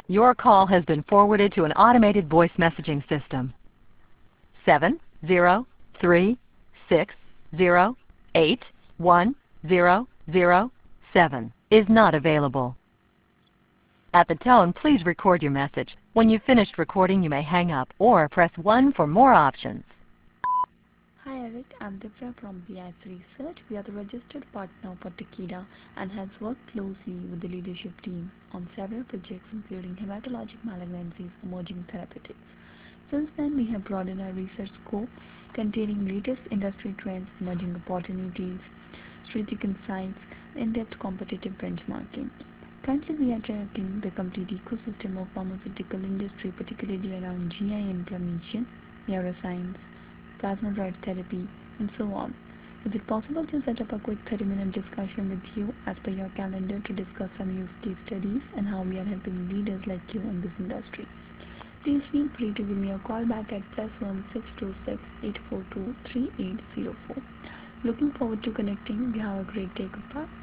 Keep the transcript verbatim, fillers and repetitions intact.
Your call has been forwarded to an automated voice messaging system. seven zero three six zero eight one zero zero seven is not available. At the tone, please record your message. When you've finished recording, you may hang up or press one for more options. Hi Eric, I'm Divya from B I S Research. We are the registered partner for Takeda and has worked closely with the leadership team on several projects including hematologic malignancies, emerging therapeutics. Since then, we have broadened our research scope, containing latest industry trends, emerging opportunities, strategic insights, and in-depth competitive benchmarking. Currently, we are tracking the complete ecosystem of pharmaceutical industry, particularly around G I inflammation, neuroscience, plasma-derived therapy, and so on. Is it possible to set up a quick thirty minute discussion with you as per your calendar to discuss some use case studies and how we are helping leaders like you in this industry? Please feel free to give me a call back at plus one six two six eight four two three eight zero four. Looking forward to connecting. You have a great day. Goodbye.